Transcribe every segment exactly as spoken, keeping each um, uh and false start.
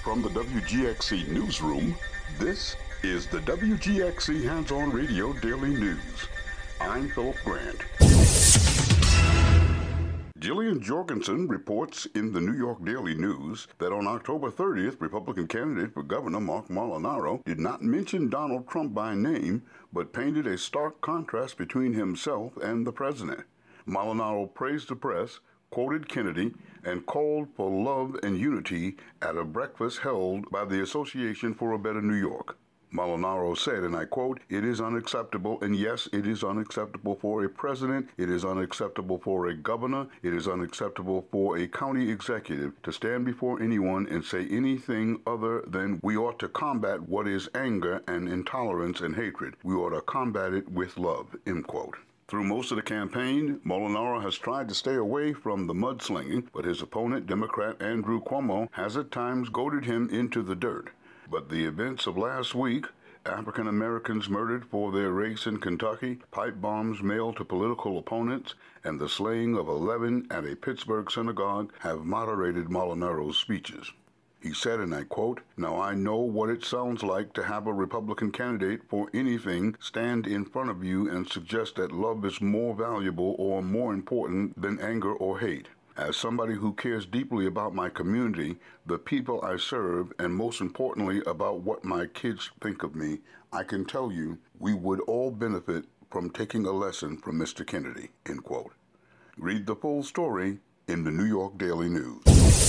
From the W G X C Newsroom, this is the W G X C Hands-On Radio Daily News. I'm Philip Grant. Jillian Jorgensen reports in the New York Daily News that on October thirtieth, Republican candidate for governor Marc Molinaro did not mention Donald Trump by name, but painted a stark contrast between himself and the president. Molinaro praised the press, quoted Kennedy, and called for love and unity at a breakfast held by the Association for a Better New York. Molinaro said, and I quote, "It is unacceptable, and yes, it is unacceptable for a president, it is unacceptable for a governor, it is unacceptable for a county executive to stand before anyone and say anything other than we ought to combat what is anger and intolerance and hatred. We ought to combat it with love," end quote. Through most of the campaign, Molinaro has tried to stay away from the mudslinging, but his opponent, Democrat Andrew Cuomo, has at times goaded him into the dirt. But the events of last week, African Americans murdered for their race in Kentucky, pipe bombs mailed to political opponents, and the slaying of eleven at a Pittsburgh synagogue have moderated Molinaro's speeches. He said, and I quote, "Now I know what it sounds like to have a Republican candidate for anything stand in front of you and suggest that love is more valuable or more important than anger or hate. As somebody who cares deeply about my community, the people I serve, and most importantly about what my kids think of me, I can tell you we would all benefit from taking a lesson from Mister Kennedy," end quote. Read the full story in the New York Daily News.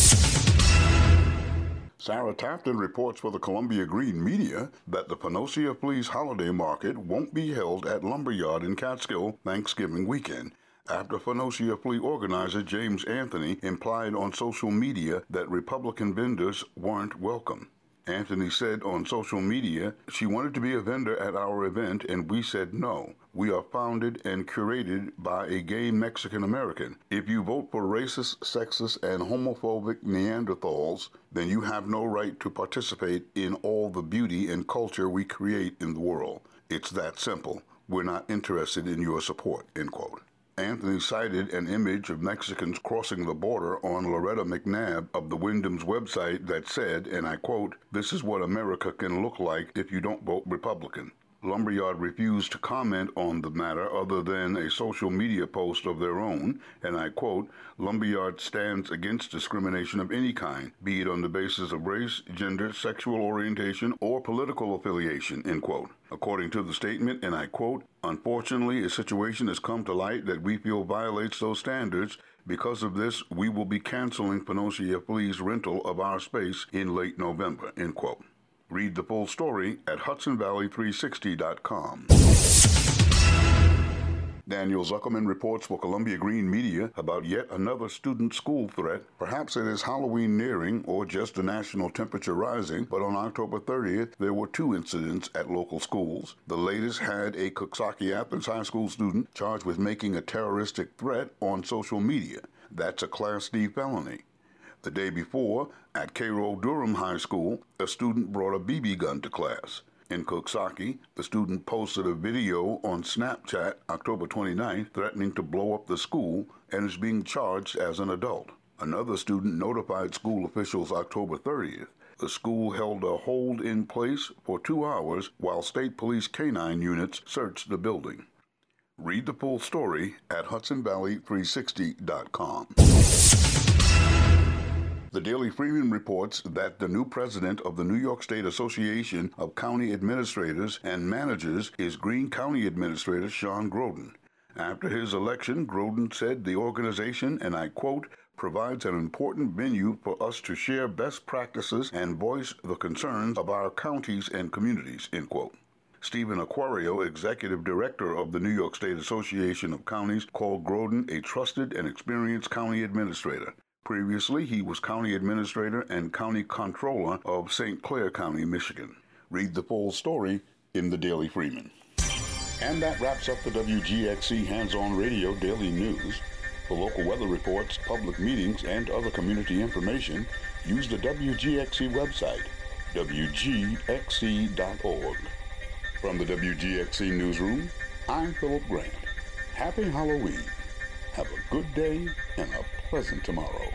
Sarah Tafton reports for the Columbia Green Media that the Panacea Fleece Holiday Market won't be held at Lumberyard in Catskill Thanksgiving weekend, after Panacea Flea organizer James Anthony implied on social media that Republican vendors weren't welcome. Anthony said on social media, "She wanted to be a vendor at our event, and we said no. We are founded and curated by a gay Mexican American. If you vote for racist, sexist, and homophobic Neanderthals, then you have no right to participate in all the beauty and culture we create in the world. It's that simple. We're not interested in your support," end quote. Anthony cited an image of Mexicans crossing the border on Loretta McNabb of the Wyndham's website that said, and I quote, "This is what America can look like if you don't vote Republican." Lumberyard refused to comment on the matter other than a social media post of their own, and I quote, "Lumberyard stands against discrimination of any kind, be it on the basis of race, gender, sexual orientation, or political affiliation," end quote. According to the statement, and I quote, "Unfortunately, a situation has come to light that we feel violates those standards. Because of this, we will be canceling Panacea Flea's rental of our space in late November," end quote. Read the full story at Hudson Valley three sixty dot com. Daniel Zuckerman reports for Columbia Green Media about yet another student school threat. Perhaps it is Halloween nearing or just the national temperature rising, but on October thirtieth, there were two incidents at local schools. The latest had a Coxsackie Athens High School student charged with making a terroristic threat on social media. That's a Class D felony. The day before, at Cairo Durham High School, a student brought a B B gun to class. In Coxsackie, the student posted a video on Snapchat October twenty-ninth threatening to blow up the school and is being charged as an adult. Another student notified school officials October thirtieth. The school held a hold in place for two hours while state police canine units searched the building. Read the full story at Hudson Valley three sixty dot com. The Daily Freeman reports that the new president of the New York State Association of County Administrators and Managers is Greene County Administrator Sean Groden. After his election, Groden said the organization, and I quote, "provides an important venue for us to share best practices and voice the concerns of our counties and communities," end quote. Stephen Aquario, executive director of the New York State Association of Counties, called Groden a trusted and experienced county administrator. Previously, he was county administrator and county controller of Saint Clair County, Michigan. Read the full story in the Daily Freeman. And that wraps up the W G X C Hands-On Radio Daily News. For local weather reports, public meetings, and other community information, use the W G X C website, W G X C dot org. From the W G X C Newsroom, I'm Philip Grant. Happy Halloween. Have a good day and a pleasant tomorrow.